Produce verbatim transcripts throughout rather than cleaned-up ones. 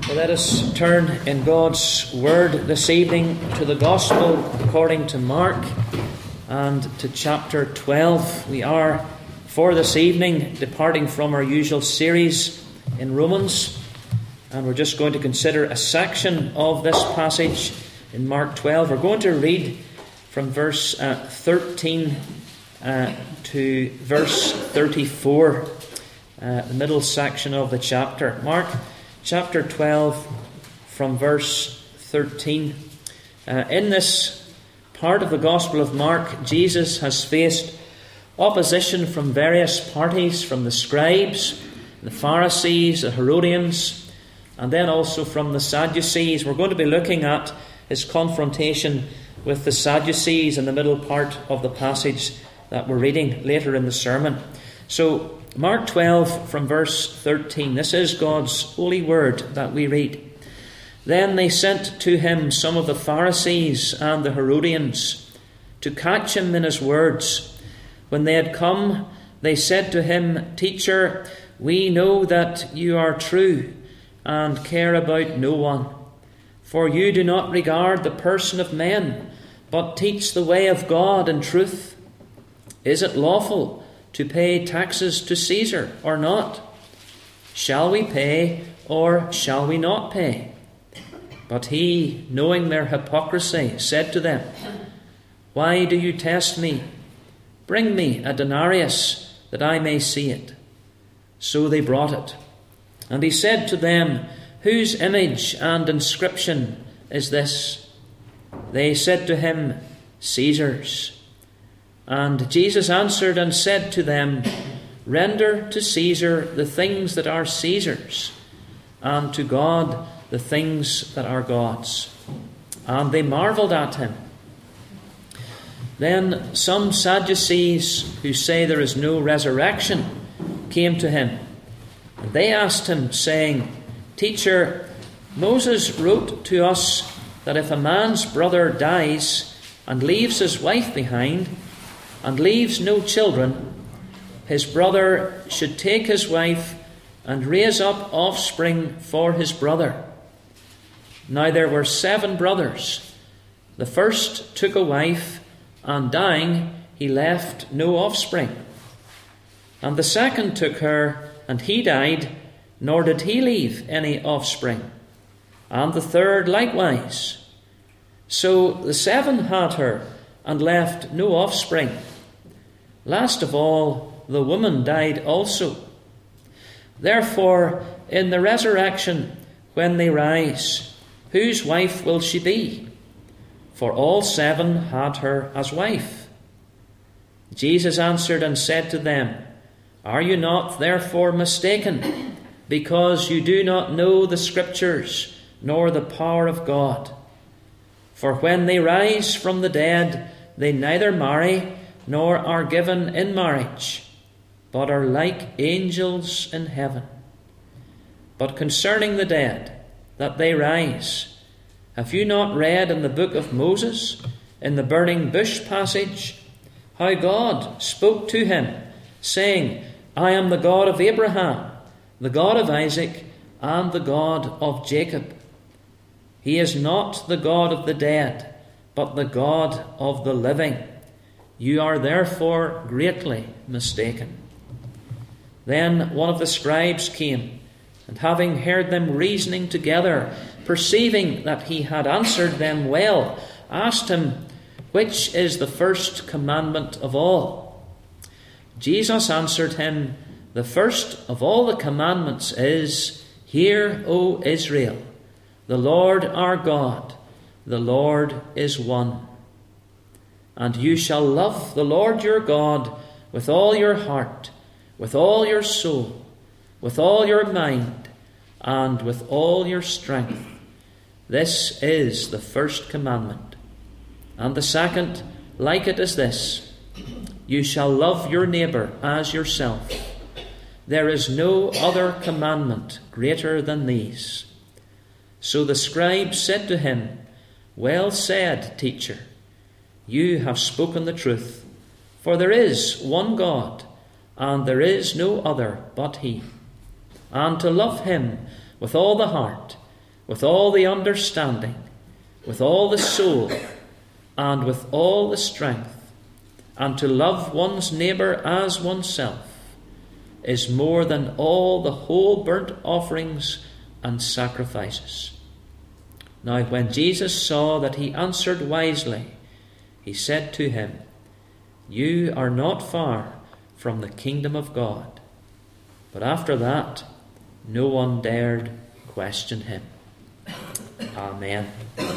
Well, let us turn in God's Word this evening to the Gospel according to Mark and to chapter twelve. We are, for this evening, departing from our usual series in Romans, and we're just going to consider a section of this passage in Mark twelve. We're going to read from verse uh, thirteen uh, to verse thirty-four, uh, the middle section of the chapter. Mark chapter twelve, from verse thirteen. Uh, in this part of the Gospel of Mark, Jesus has faced opposition from various parties, from the scribes, the Pharisees, the Herodians, and then also from the Sadducees. We're going to be looking at his confrontation with the Sadducees in the middle part of the passage that we're reading later in the sermon. So, Mark twelve from verse thirteen. This is God's holy word that we read. Then they sent to him some of the Pharisees and the Herodians to catch him in his words. When they had come, they said to him, "Teacher, we know that you are true and care about no one. For you do not regard the person of men, but teach the way of God in truth. Is it lawful to pay taxes to Caesar or not? Shall we pay or shall we not pay?" But he, knowing their hypocrisy, said to them, "Why do you test me? Bring me a denarius that I may see it." So they brought it. And he said to them, "Whose image and inscription is this?" They said to him, "Caesar's." And Jesus answered and said to them, "Render to Caesar the things that are Caesar's, and to God the things that are God's." And they marvelled at him. Then some Sadducees, who say there is no resurrection, came to him. And they asked him, saying, "Teacher, Moses wrote to us that if a man's brother dies and leaves his wife behind, and leaves no children, his brother should take his wife and raise up offspring for his brother. Now there were seven brothers. The first took a wife, and dying he left no offspring. And the second took her, and he died, nor did he leave any offspring. And the third likewise. So the seven had her, and left no offspring. Last of all, the woman died also. Therefore, in the resurrection, when they rise, whose wife will she be? For all seven had her as wife." Jesus answered and said to them, "Are you not therefore mistaken, because you do not know the Scriptures, nor the power of God? For when they rise from the dead, they neither marry, nor are given in marriage, but are like angels in heaven. But concerning the dead, that they rise, have you not read in the book of Moses, in the burning bush passage, how God spoke to him, saying, 'I am the God of Abraham, the God of Isaac, and the God of Jacob'? He is not the God of the dead, but the God of the living. You are therefore greatly mistaken." Then one of the scribes came, and having heard them reasoning together, perceiving that he had answered them well, asked him, "Which is the first commandment of all?" Jesus answered him, "The first of all the commandments is, 'Hear, O Israel, the Lord our God, the Lord is one. And you shall love the Lord your God with all your heart, with all your soul, with all your mind, and with all your strength. This is the first commandment. And the second, like it, is this: you shall love your neighbour as yourself. There is no other commandment greater than these." So the scribe said to him, "Well said, teacher. You have spoken the truth, for there is one God, and there is no other but He. And to love Him with all the heart, with all the understanding, with all the soul, and with all the strength, and to love one's neighbour as oneself, is more than all the whole burnt offerings and sacrifices. Now when Jesus saw that he answered wisely, he said to him, You are not far from the kingdom of God. But after that, no one dared question him. Amen.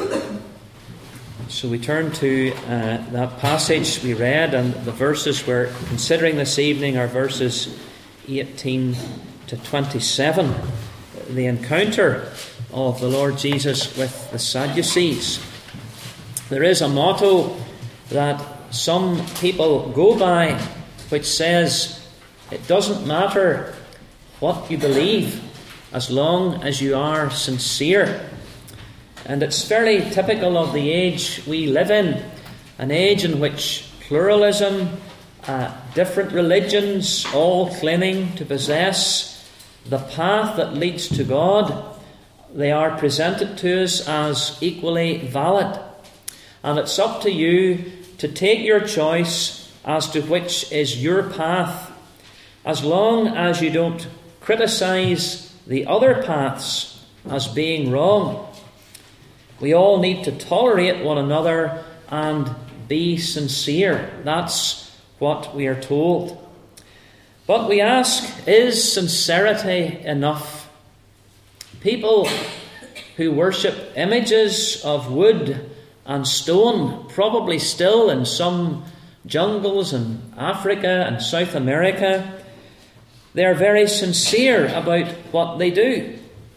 So we turn to uh, that passage we read, and the verses we're considering this evening are verses eighteen to twenty-seven. The encounter of the Lord Jesus with the Sadducees. There is a motto that some people go by which says, it doesn't matter what you believe as long as you are sincere. And it's fairly typical of the age we live in, an age in which pluralism, uh, different religions, all claiming to possess the path that leads to God, they are presented to us as equally valid. And it's up to you to take your choice as to which is your path, as long as you don't criticise the other paths as being wrong. We all need to tolerate one another and be sincere. That's what we are told. But we ask, is sincerity enough? People who worship images of wood and stone, probably still in some jungles in Africa and South America, they are very sincere about what they do.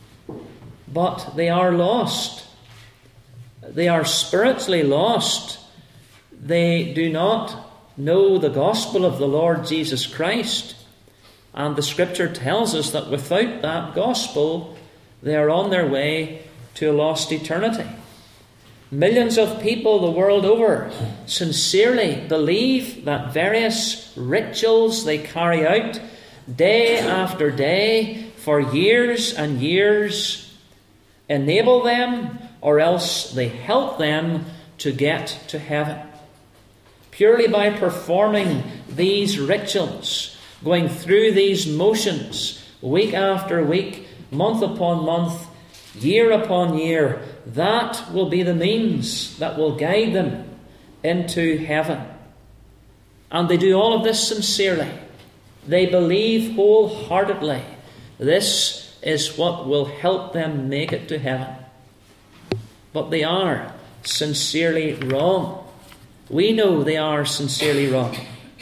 But they are lost. They are spiritually lost. They do not know the gospel of the Lord Jesus Christ. And the Scripture tells us that without that gospel, they are on their way to a lost eternity. Millions of people the world over sincerely believe that various rituals they carry out day after day for years and years enable them, or else they help them to get to heaven. Purely by performing these rituals, going through these motions, week after week, month upon month, year upon year, that will be the means that will guide them into heaven. And they do all of this sincerely. They believe wholeheartedly this is what will help them make it to heaven. But they are sincerely wrong. We know they are sincerely wrong.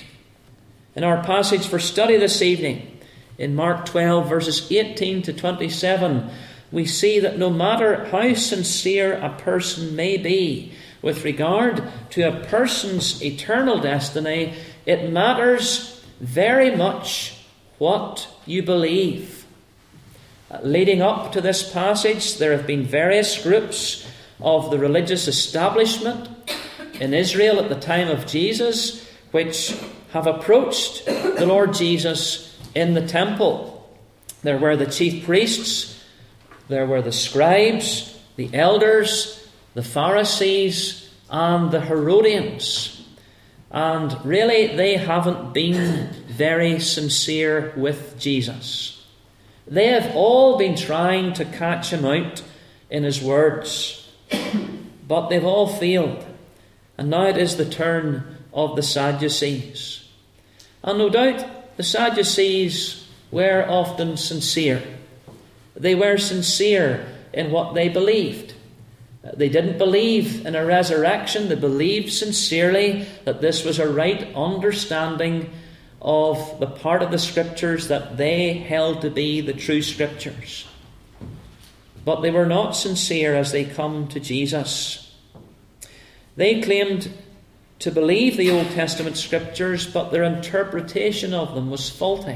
In our passage for study this evening, in Mark twelve, verses eighteen to twenty-seven, we see that no matter how sincere a person may be with regard to a person's eternal destiny, it matters very much what you believe. Leading up to this passage, there have been various groups of the religious establishment in Israel at the time of Jesus, which have approached the Lord Jesus in the temple. There were the chief priests, there were the scribes, the elders, the Pharisees, and the Herodians. And really, they haven't been very sincere with Jesus. They have all been trying to catch him out in his words, but they've all failed. And now it is the turn of the Sadducees. And no doubt the Sadducees were often sincere. They were sincere in what they believed. They didn't believe in a resurrection. They believed sincerely that this was a right understanding of the part of the Scriptures that they held to be the true Scriptures. But they were not sincere as they come to Jesus. They claimed to believe the Old Testament Scriptures, but their interpretation of them was faulty.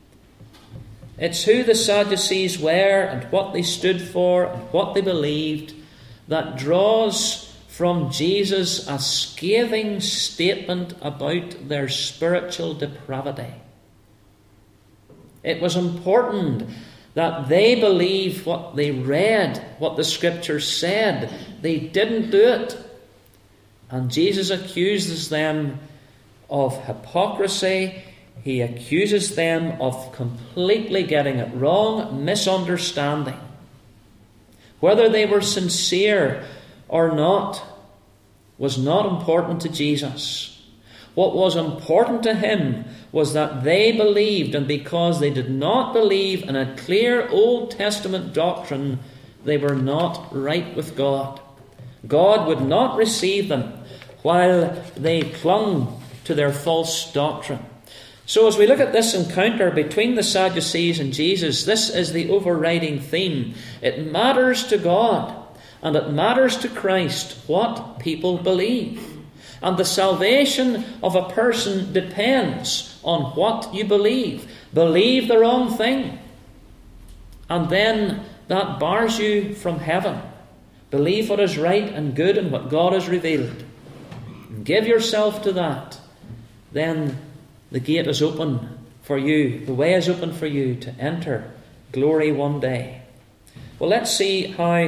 It's who the Sadducees were and what they stood for and what they believed that draws from Jesus a scathing statement about their spiritual depravity. It was important that they believed what they read, what the Scriptures said. They didn't do it. And Jesus accuses them of hypocrisy. He accuses them of completely getting it wrong, misunderstanding. Whether they were sincere or not was not important to Jesus. What was important to him was that they believed, and because they did not believe in a clear Old Testament doctrine, they were not right with God. God would not receive them while they clung to their false doctrine. So as we look at this encounter between the Sadducees and Jesus, this is the overriding theme. It matters to God and it matters to Christ what people believe. And the salvation of a person depends on what you believe. Believe the wrong thing, and then that bars you from heaven. Believe what is right and good and what God has revealed. And give yourself to that. Then the gate is open for you. The way is open for you to enter glory one day. Well, let's see how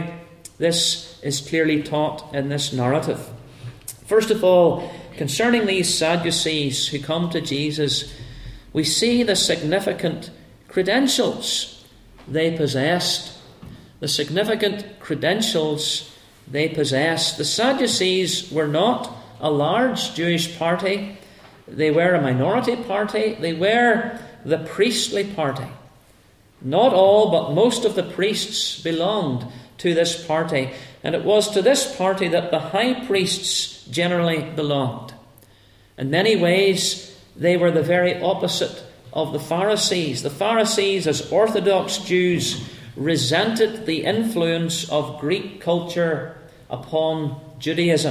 this is clearly taught in this narrative. First of all, concerning these Sadducees who come to Jesus, we see the significant credentials they possessed. The significant credentials they possessed. The Sadducees were not a large Jewish party. They were a minority party. They were the priestly party. Not all, but most of the priests belonged to this party. And it was to this party that the high priests generally belonged. In many ways, they were the very opposite of the Pharisees. The Pharisees, as Orthodox Jews, resented the influence of Greek culture upon Judaism.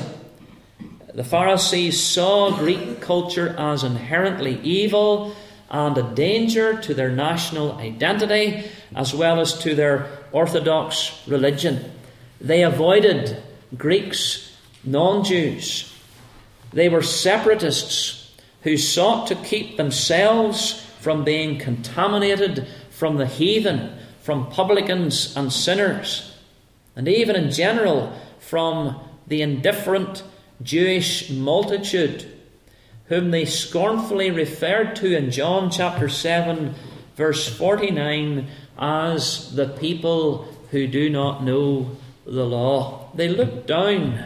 The Pharisees saw Greek culture as inherently evil and a danger to their national identity as well as to their Orthodox religion. They avoided Greeks, non-Jews. They were separatists who sought to keep themselves from being contaminated from the heathen, from publicans and sinners, and even in general from the indifferent Jewish multitude, whom they scornfully referred to in John chapter seven, verse forty-nine, as the people who do not know the law. They looked down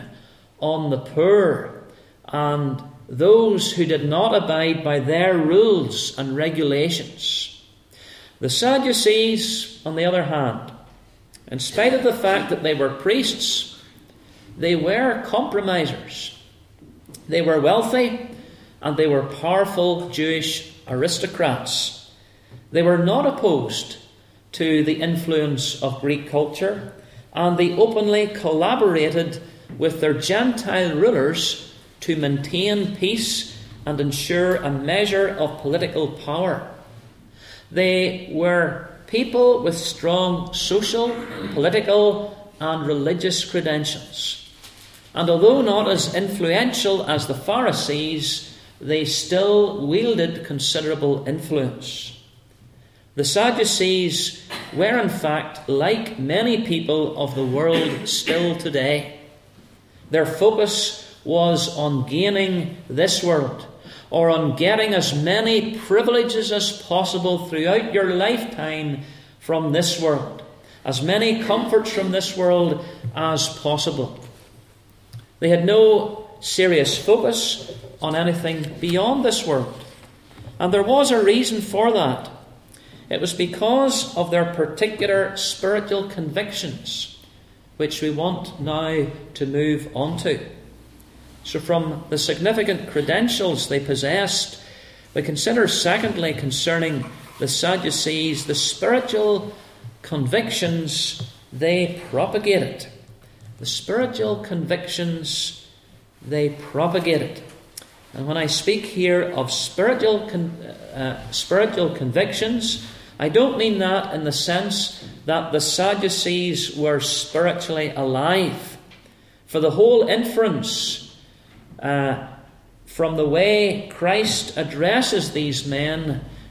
on the poor and those who did not abide by their rules and regulations. The Sadducees, on the other hand, in spite of the fact that they were priests, they were compromisers. They were wealthy and they were powerful Jewish aristocrats. They were not opposed to the influence of Greek culture, and they openly collaborated with their Gentile rulers to maintain peace and ensure a measure of political power. They were people with strong social, political, and religious credentials. And although not as influential as the Pharisees, they still wielded considerable influence. The Sadducees were in fact like many people of the world still today. Their focus was on gaining this world, or on getting as many privileges as possible throughout your lifetime from this world, as many comforts from this world as possible. They had no serious focus on anything beyond this world, and there was a reason for that. It was because of their particular spiritual convictions, which we want now to move on to. So from the significant credentials they possessed, we consider secondly concerning the Sadducees the spiritual convictions they propagated. The spiritual convictions they propagated. And when I speak here of spiritual con- uh, spiritual convictions, I don't mean that in the sense that the Sadducees were spiritually alive. For the whole inference uh, from the way Christ addresses these men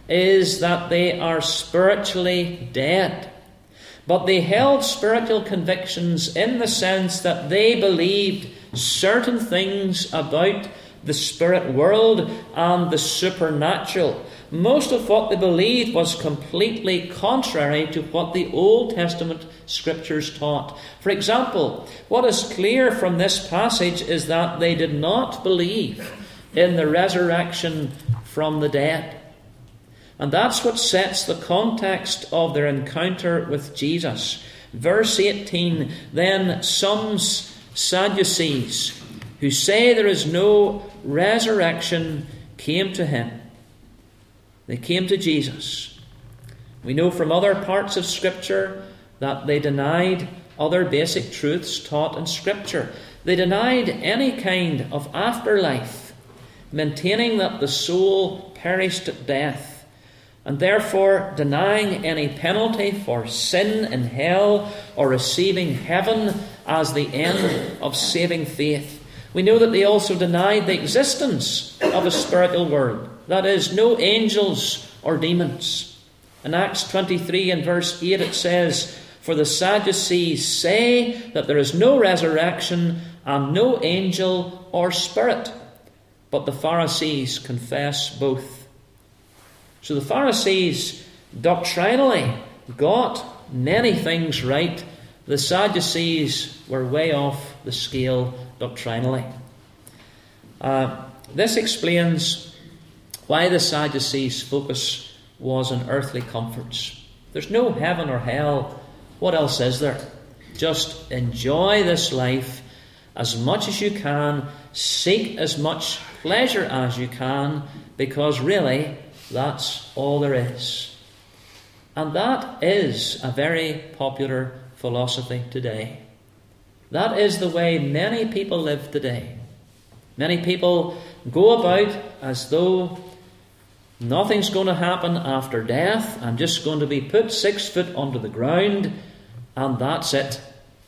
is that they are spiritually dead. But they held spiritual convictions in the sense that they believed certain things about the spirit world and the supernatural. Most of what they believed was completely contrary to what the Old Testament scriptures taught. For example, what is clear from this passage is that they did not believe in the resurrection from the dead. And that's what sets the context of their encounter with Jesus. Verse eighteen, then some Sadducees, who say there is no resurrection, came to him. They came to Jesus. We know from other parts of Scripture that they denied other basic truths taught in Scripture. They denied any kind of afterlife, maintaining that the soul perished at death, and therefore denying any penalty for sin in hell or receiving heaven as the end of saving faith. We know that they also denied the existence of a spiritual world, that is, no angels or demons. In Acts twenty-three and verse eight it says, for the Sadducees say that there is no resurrection and no angel or spirit, but the Pharisees confess both. So the Pharisees doctrinally got many things right. The Sadducees were way off the scale doctrinally. Uh, this explains why the Sadducees' focus was on earthly comforts. There's no heaven or hell. What else is there? Just enjoy this life as much as you can. Seek as much pleasure as you can, because really, that's all there is. And that is a very popular philosophy today. That is the way many people live today. Many people go about as though nothing's going to happen after death. I'm just going to be put six foot under the ground, and that's it.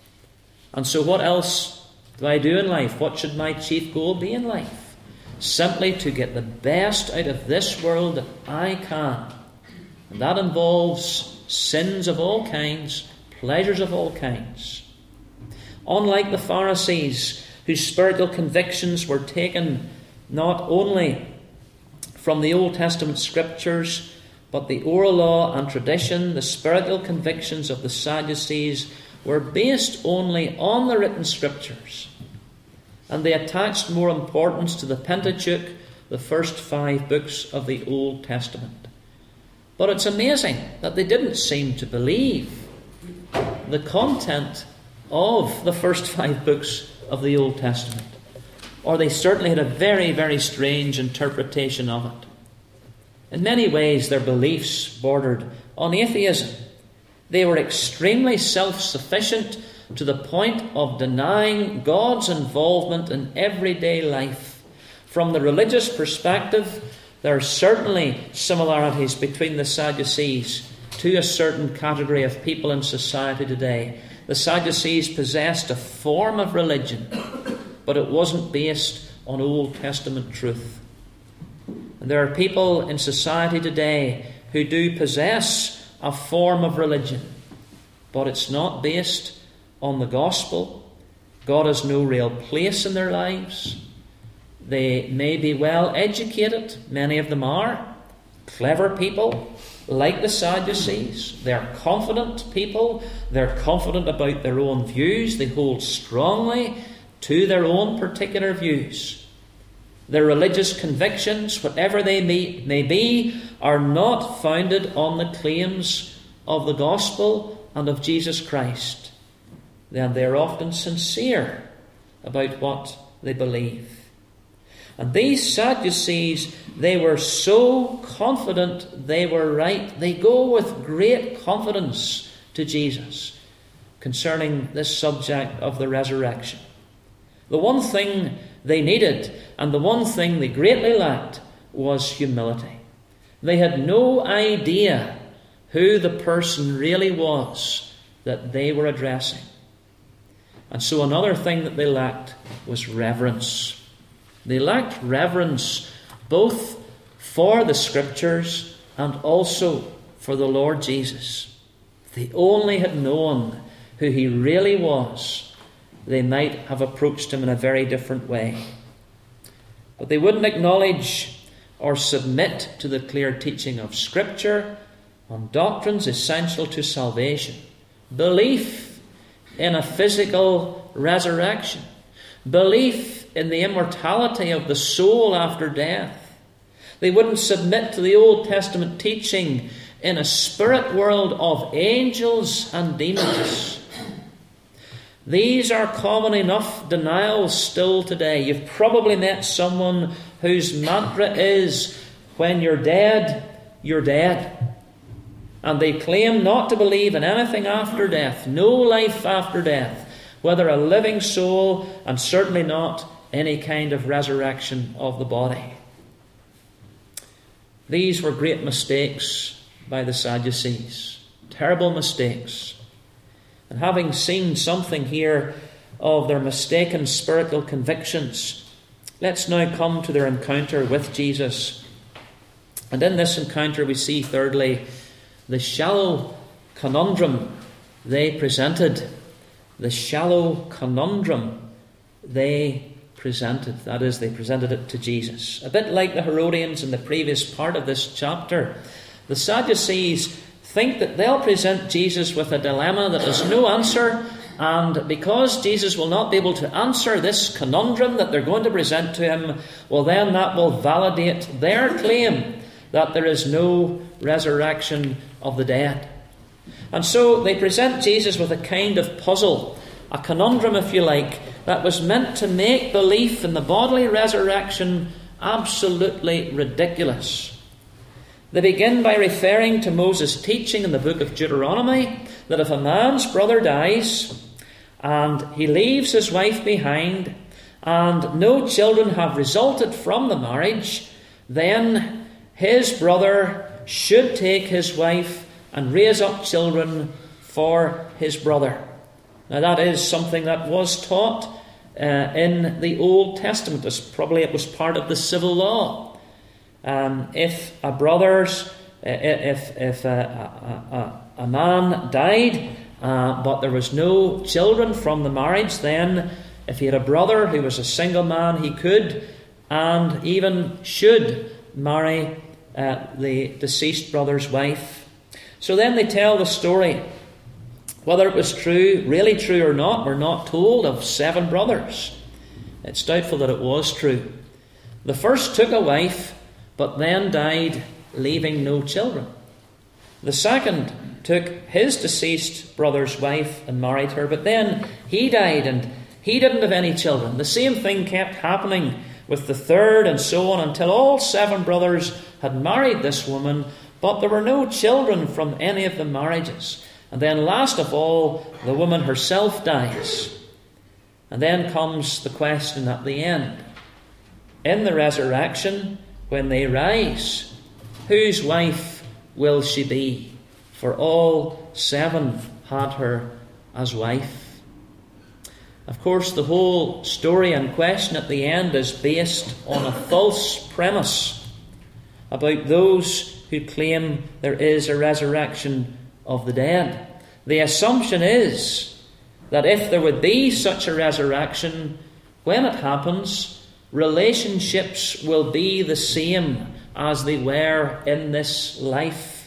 And so what else do I do in life? What should my chief goal be in life? Simply to get the best out of this world that I can. And that involves sins of all kinds, pleasures of all kinds. Unlike the Pharisees, whose spiritual convictions were taken not only from the Old Testament scriptures, but the oral law and tradition, the spiritual convictions of the Sadducees were based only on the written scriptures. And they attached more importance to the Pentateuch, the first five books of the Old Testament. But it's amazing that they didn't seem to believe the content of the first five books of the Old Testament. Or they certainly had a very, very strange interpretation of it. In many ways, their beliefs bordered on atheism. They were extremely self-sufficient to the point of denying God's involvement in everyday life. From the religious perspective, there are certainly similarities between the Sadducees to a certain category of people in society today. The Sadducees possessed a form of religion, but it wasn't based on Old Testament truth. And there are people in society today who do possess a form of religion, but it's not based on the gospel. God has no real place in their lives. They may be well educated, many of them are, clever people like the Sadducees. They're confident people, they're confident about their own views, they hold strongly to their own particular views. Their religious convictions, whatever they may, may be, are not founded on the claims of the gospel and of Jesus Christ. Then they're often sincere about what they believe. And these Sadducees, they were so confident they were right. They go with great confidence to Jesus concerning this subject of the resurrection. The one thing they needed and the one thing they greatly lacked was humility. They had no idea who the person really was that they were addressing. And so another thing that they lacked was reverence. They lacked reverence both for the Scriptures and also for the Lord Jesus. If they only had known who he really was, they might have approached him in a very different way. But they wouldn't acknowledge or submit to the clear teaching of Scripture on doctrines essential to salvation. Belief in a physical resurrection. Belief in the immortality of the soul after death. They wouldn't submit to the Old Testament teaching in a spirit world of angels and demons. These are common enough denials still today. You've probably met someone whose mantra is, when you're dead, you're dead. And they claim not to believe in anything after death, no life after death, whether a living soul, and certainly not any kind of resurrection of the body. These were great mistakes by the Sadducees. Terrible mistakes. And having seen something here of their mistaken spiritual convictions, let's now come to their encounter with Jesus. And in this encounter we see, thirdly, the shallow conundrum they presented. The shallow conundrum they presented. That is, they presented it to Jesus. A bit like the Herodians in the previous part of this chapter. The Sadducees think that they'll present Jesus with a dilemma that has no answer, and because Jesus will not be able to answer this conundrum that they're going to present to him, well, then that will validate their claim that there is no resurrection of the dead. And so they present Jesus with a kind of puzzle, a conundrum, if you like, that was meant to make belief in the bodily resurrection absolutely ridiculous. They begin by referring to Moses' teaching in the book of Deuteronomy that if a man's brother dies and he leaves his wife behind and no children have resulted from the marriage, then his brother should take his wife and raise up children for his brother. Now that is something that was taught uh, in the Old Testament. As probably it was part of the civil law. Um, if a brother's, uh, if if a, a, a, a man died, uh, but there was no children from the marriage, then if he had a brother who was a single man, he could and even should marry uh, the deceased brother's wife. So then they tell the story. Whether it was true, really true or not, we're not told, of seven brothers. It's doubtful that it was true. The first took a wife, but then died, leaving no children. The second took his deceased brother's wife and married her, but then he died and he didn't have any children. The same thing kept happening with the third and so on until all seven brothers had married this woman, but there were no children from any of the marriages. And then last of all, the woman herself dies. And then comes the question at the end. In the resurrection, when they rise, whose wife will she be? For all seven had her as wife. Of course, the whole story and question at the end is based on a false premise about those who claim there is a resurrection of the dead. The assumption is that if there would be such a resurrection, when it happens, relationships will be the same as they were in this life.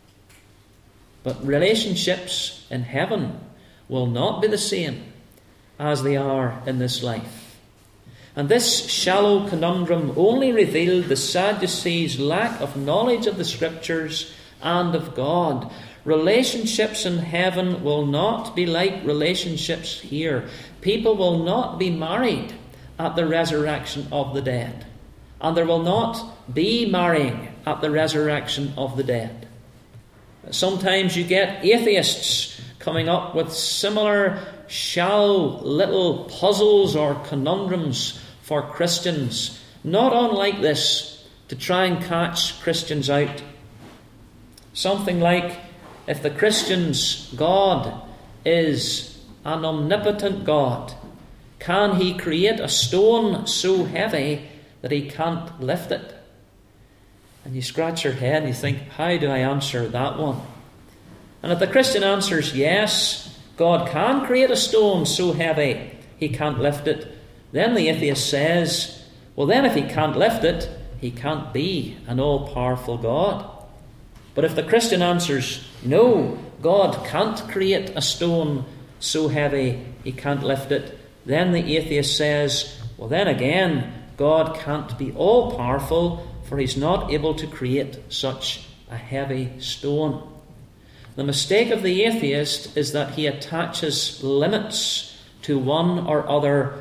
But relationships in heaven will not be the same as they are in this life. And this shallow conundrum only revealed the Sadducees' lack of knowledge of the Scriptures and of God. Relationships in heaven will not be like relationships here. People will not be married at the resurrection of the dead. And there will not be marrying at the resurrection of the dead. Sometimes you get atheists coming up with similar shallow little puzzles or conundrums for Christians, not unlike this, to try and catch Christians out. Something like, if the Christian's God is an omnipotent God, can he create a stone so heavy that he can't lift it? And you scratch your head and you think, how do I answer that one? And if the Christian answers yes, God can create a stone so heavy he can't lift it, then the atheist says, well then if he can't lift it, he can't be an all-powerful God. But if the Christian answers, no, God can't create a stone so heavy he can't lift it, then the atheist says, well then again, God can't be all-powerful, for he's not able to create such a heavy stone. The mistake of the atheist is that he attaches limits to one or other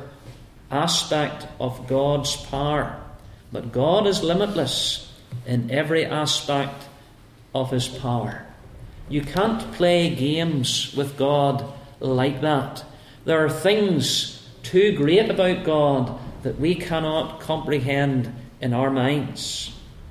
aspect of God's power. But God is limitless in every aspect of his power. You can't play games with God like that. There are things too great about God that we cannot comprehend in our minds.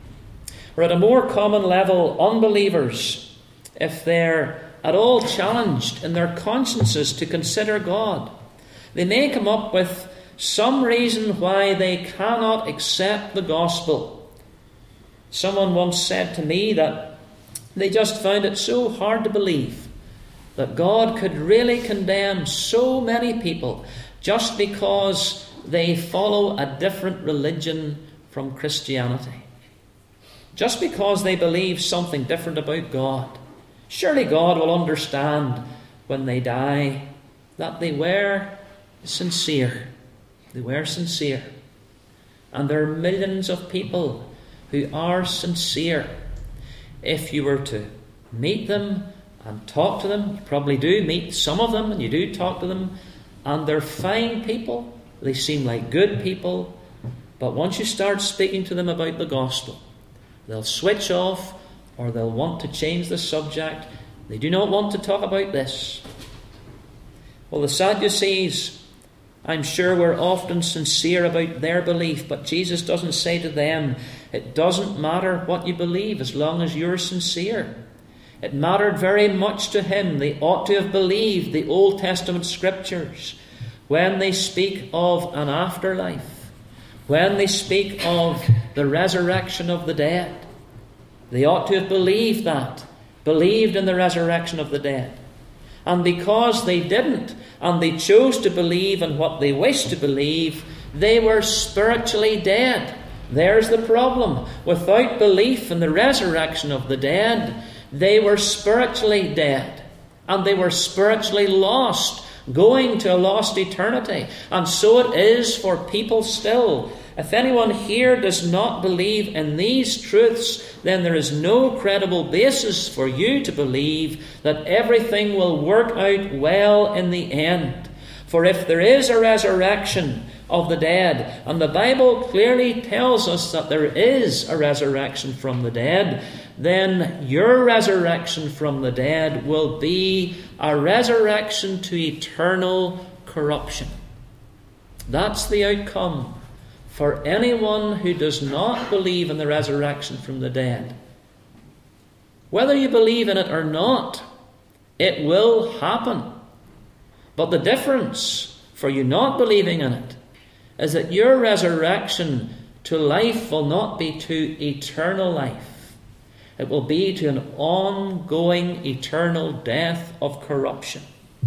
Or at a more common level, unbelievers, if they're at all challenged in their consciences to consider God, they may come up with some reason why they cannot accept the gospel. Someone once said to me that they just found it so hard to believe that God could really condemn so many people just because they follow a different religion from Christianity. Just because they believe something different about God. Surely God will understand when they die that they were sincere. They were sincere. And there are millions of people who are sincere. If you were to meet them and talk to them, you probably do meet some of them and you do talk to them, and they're fine people. They seem like good people. But once you start speaking to them about the gospel, they'll switch off or they'll want to change the subject. They do not want to talk about this. Well, the Sadducees, I'm sure, were often sincere about their belief, but Jesus doesn't say to them, it doesn't matter what you believe as long as you're sincere. It mattered very much to him. They ought to have believed the Old Testament scriptures when they speak of an afterlife, when they speak of the resurrection of the dead. They ought to have believed that, believed in the resurrection of the dead. And because they didn't, and they chose to believe in what they wished to believe, they were spiritually dead. There's the problem. Without belief in the resurrection of the dead, they were spiritually dead. And they were spiritually lost, going to a lost eternity. And so it is for people still. If anyone here does not believe in these truths, then there is no credible basis for you to believe that everything will work out well in the end. For if there is a resurrection of the dead, and the Bible clearly tells us that there is a resurrection from the dead, then your resurrection from the dead will be a resurrection to eternal corruption. That's the outcome for anyone who does not believe in the resurrection from the dead. Whether you believe in it or not, it will happen. But the difference for you not believing in it is that your resurrection to life will not be to eternal life. It will be to an ongoing eternal death of corruption.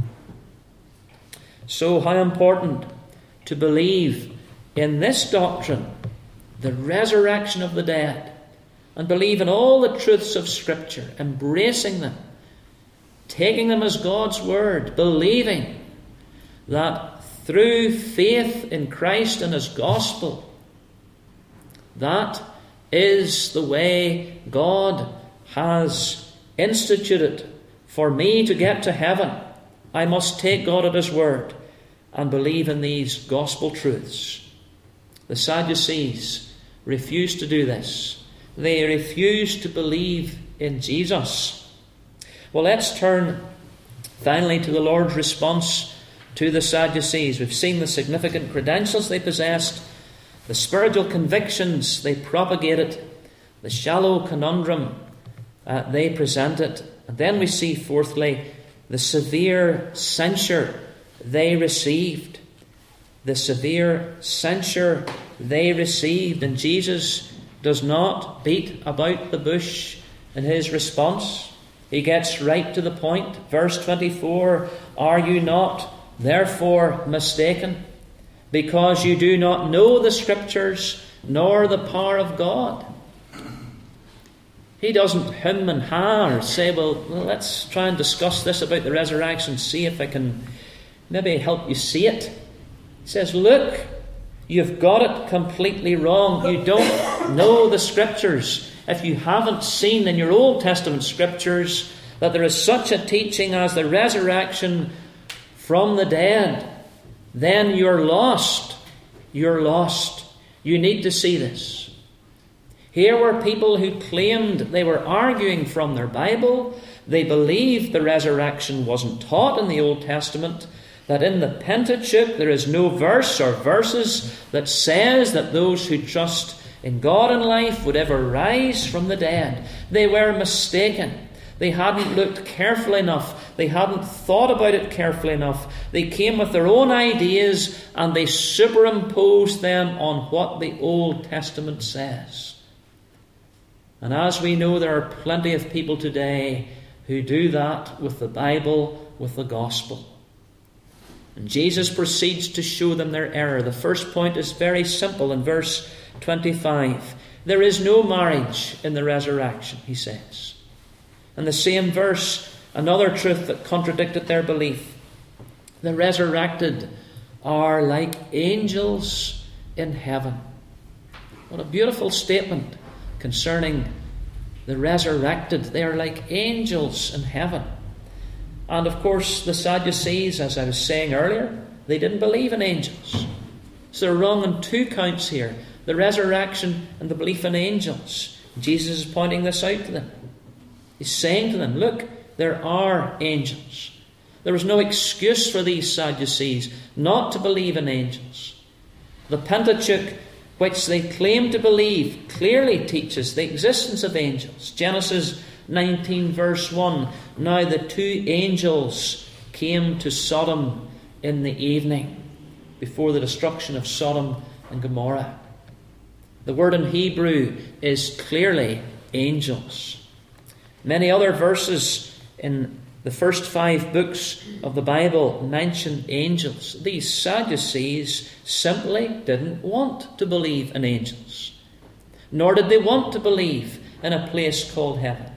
So how important to believe in this doctrine, the resurrection of the dead, and believe in all the truths of Scripture, embracing them, taking them as God's word, believing that through faith in Christ and his gospel, that is the way God has instituted for me to get to heaven. I must take God at his word and believe in these gospel truths. The Sadducees refused to do this. They refused to believe in Jesus. Well, let's turn finally to the Lord's response to the Sadducees. We've seen the significant credentials they possessed, the spiritual convictions they propagated, the shallow conundrum uh, they presented. And then we see, fourthly, the severe censure they received. The severe censure they received. And Jesus does not beat about the bush in his response. He gets right to the point. Verse twenty-four, are you not therefore mistaken, because you do not know the Scriptures, nor the power of God? He doesn't hum and ha or say, well, well, let's try and discuss this about the resurrection, see if I can maybe help you see it. He says, look, you've got it completely wrong. You don't know the Scriptures. If you haven't seen in your Old Testament Scriptures that there is such a teaching as the resurrection from the dead, then you're lost. You're lost. You need to see this. Here were people who claimed they were arguing from their Bible. They believed the resurrection wasn't taught in the Old Testament, that in the Pentateuch there is no verse or verses that says that those who trust in God and life would ever rise from the dead. They were mistaken. They hadn't looked carefully enough. They hadn't thought about it carefully enough. They came with their own ideas and they superimposed them on what the Old Testament says. And as we know, there are plenty of people today who do that with the Bible, with the gospel. And Jesus proceeds to show them their error. The first point is very simple in verse twenty-five. There is no marriage in the resurrection, he says. And the same verse, another truth that contradicted their belief. The resurrected are like angels in heaven. What a beautiful statement concerning the resurrected. They are like angels in heaven. And of course, the Sadducees, as I was saying earlier, they didn't believe in angels. So they're wrong on two counts here. The resurrection and the belief in angels. Jesus is pointing this out to them. He's saying to them, look, there are angels. There was no excuse for these Sadducees not to believe in angels. The Pentateuch, which they claim to believe, clearly teaches the existence of angels. Genesis nineteen verse one. Now the two angels came to Sodom in the evening, before the destruction of Sodom and Gomorrah. The word in Hebrew is clearly angels. Many other verses in the first five books of the Bible mention angels. These Sadducees simply didn't want to believe in angels, nor did they want to believe in a place called heaven.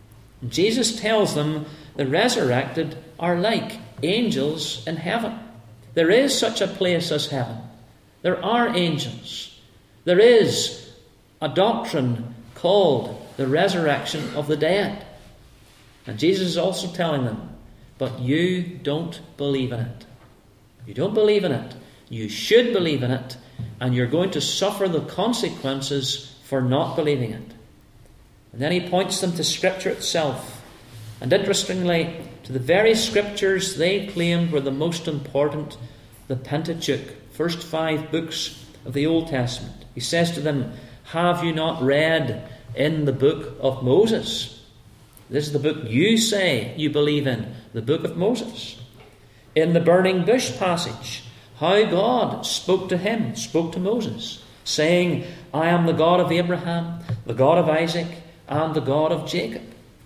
Jesus tells them the resurrected are like angels in heaven. There is such a place as heaven. There are angels. There is a doctrine called the resurrection of the dead. And Jesus is also telling them, but you don't believe in it. You don't believe in it. You should believe in it, and you're going to suffer the consequences for not believing it. And then he points them to Scripture itself. And interestingly, to the very Scriptures they claimed were the most important, the Pentateuch, first five books of the Old Testament. He says to them, have you not read in the book of Moses? This is the book you say you believe in, the book of Moses. In the burning bush passage, how God spoke to him, spoke to Moses, saying, I am the God of Abraham, the God of Isaac, and the God of Jacob.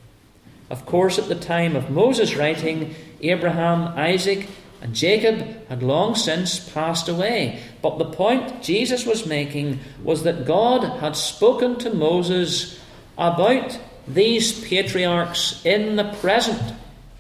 Of course, at the time of Moses' writing, Abraham, Isaac, and Jacob had long since passed away. But the point Jesus was making was that God had spoken to Moses about these patriarchs in the present.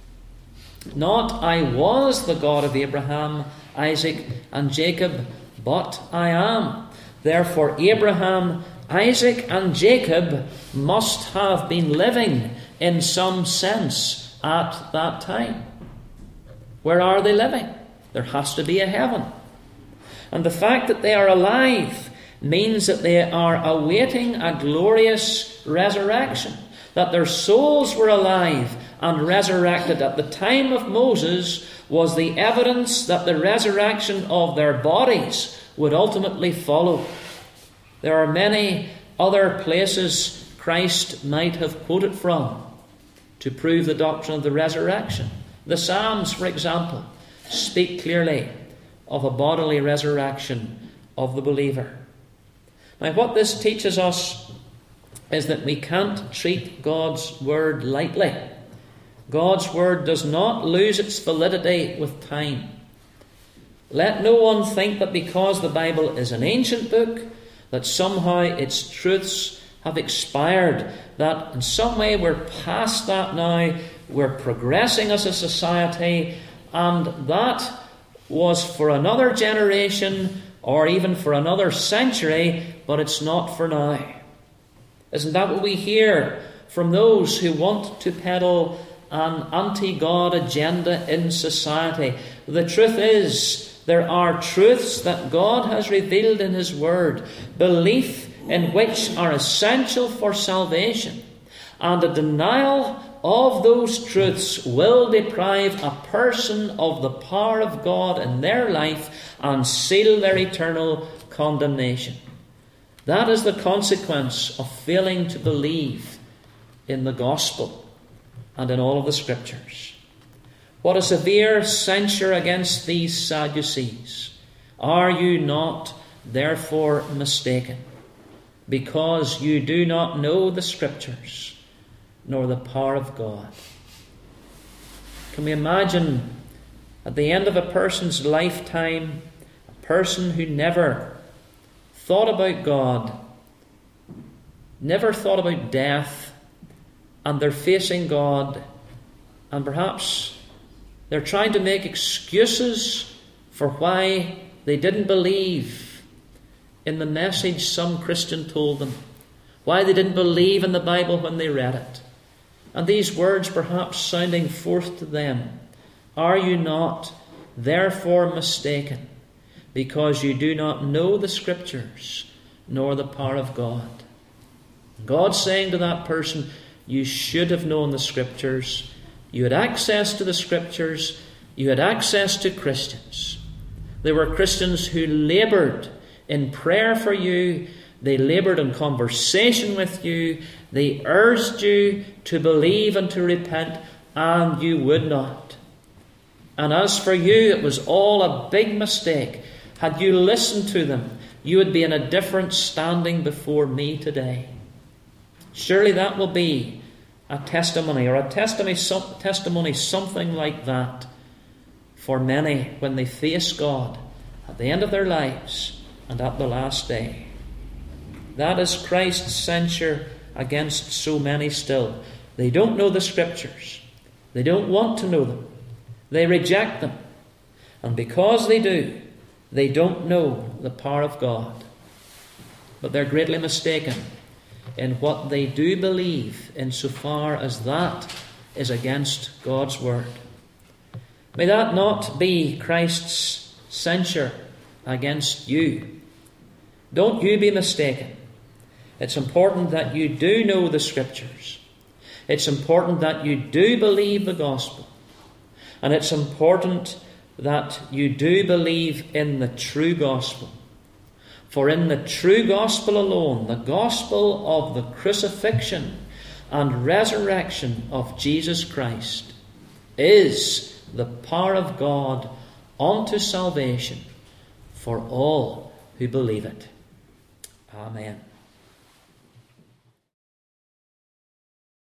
Not, I was the God of Abraham, Isaac, and Jacob, but I am. Therefore, Abraham, Isaac, and Jacob must have been living in some sense at that time. Where are they living? There has to be a heaven. And the fact that they are alive means that they are awaiting a glorious resurrection. That their souls were alive and resurrected at the time of Moses was the evidence that the resurrection of their bodies would ultimately follow. There are many other places Christ might have quoted from to prove the doctrine of the resurrection. The Psalms, for example, speak clearly of a bodily resurrection of the believer. Now, what this teaches us is that we can't treat God's Word lightly. God's Word does not lose its validity with time. Let no one think that because the Bible is an ancient book, that somehow its truths have expired, that in some way we're past that now, we're progressing as a society, and that was for another generation or even for another century, but it's not for now. Isn't that what we hear from those who want to peddle an anti-God agenda in society? The truth is, there are truths that God has revealed in His Word, belief in which are essential for salvation, and a denial of those truths will deprive a person of the power of God in their life and seal their eternal condemnation. That is the consequence of failing to believe in the gospel and in all of the Scriptures. What a severe censure against these Sadducees. Are you not therefore mistaken, because you do not know the Scriptures, nor the power of God? Can we imagine at the end of a person's lifetime, a person who never thought about God, never thought about death, and they're facing God, and perhaps they're trying to make excuses for why they didn't believe in the message some Christian told them, why they didn't believe in the Bible when they read it. And these words perhaps sounding forth to them, are you not therefore mistaken, because you do not know the Scriptures, nor the power of God? God saying to that person, you should have known the Scriptures. You had access to the Scriptures. You had access to Christians. There were Christians who laboured in prayer for you. They laboured in conversation with you. They urged you to believe and to repent, and you would not. And as for you, it was all a big mistake. Had you listened to them, you would be in a different standing before me today. Surely that will be a testimony, or a testimony, some, testimony something like that, for many when they face God at the end of their lives and at the last day. That is Christ's censure against so many still. They don't know the Scriptures. They don't want to know them. They reject them. And because they do, they don't know the power of God. But they're greatly mistaken in what they do believe, insofar as that is against God's Word. May that not be Christ's censure against you. Don't you be mistaken. It's important that you do know the Scriptures. It's important that you do believe the gospel. And it's important that you do believe in the true gospel. For in the true gospel alone, the gospel of the crucifixion and resurrection of Jesus Christ, is the power of God unto salvation for all who believe it. Amen.